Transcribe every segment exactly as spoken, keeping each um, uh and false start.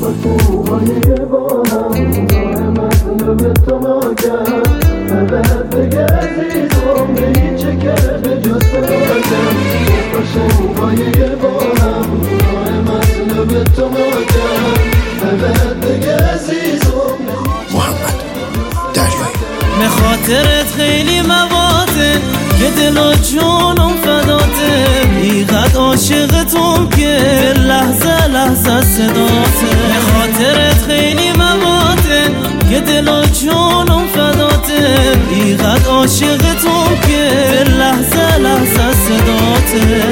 خوشوهای با هم راه مطلب تو ناگم فقط بگه عزیزم نگی چه کرد به جز سراغم خوشوهای با هم راه مطلب تو ناگم فقط بگه عزیزم محمد دریایی به خاطرت خیلی مواته که دل و جونم فداته بیقد عاشقتم که لحظه لحظه صداته به خاطرت خیلی مواته که دل و جونم فداته بیقد عاشقتم که لحظه لحظه صداته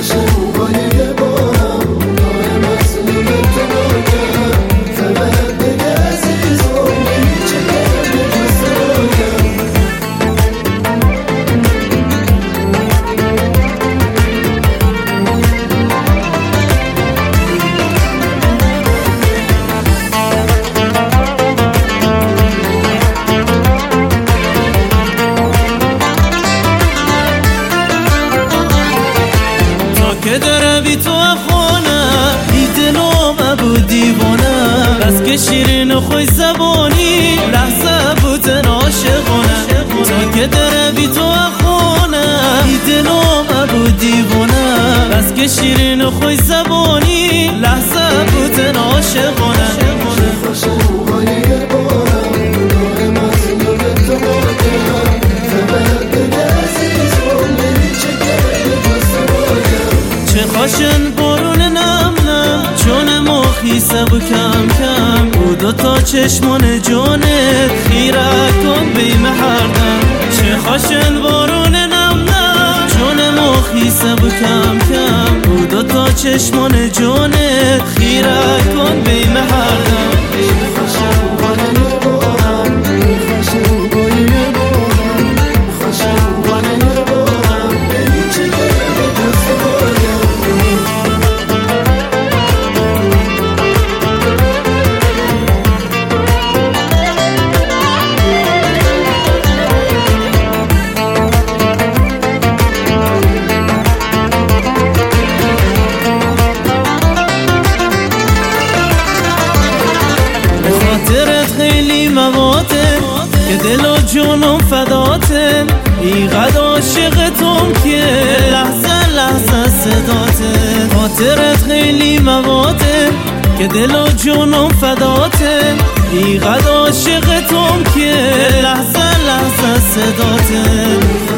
که داره بی تو خونه ای دلو مبود دیوانه بس که شیرین و خوی زبانی لحظه بودن عاشقانه تا که داره بی تو خونه ای دلو مبود دیوانه بس که شیرین و خوی زبانی لحظه بودن عاشقانه خاشن بارون نم نم جون مخیسه بو کم کم او دوتا چشمان جونت خیره کن بیم هردم چه خاشن بارون نم نم جون مخیسه بو کم کم او دوتا چشمان جونت خیره کن بیم هردم خیلی مواته که دل و جونم فداته بیقد عاشقتم که لحظه لحظه صداته خاطرت خیلی مواته که دل و جونم فداته بیقد عاشقتم که لحظه لحظه صداته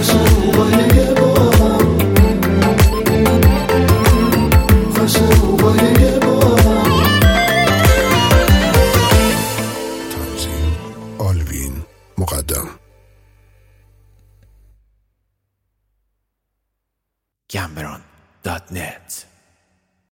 مقدم گمبران دات نت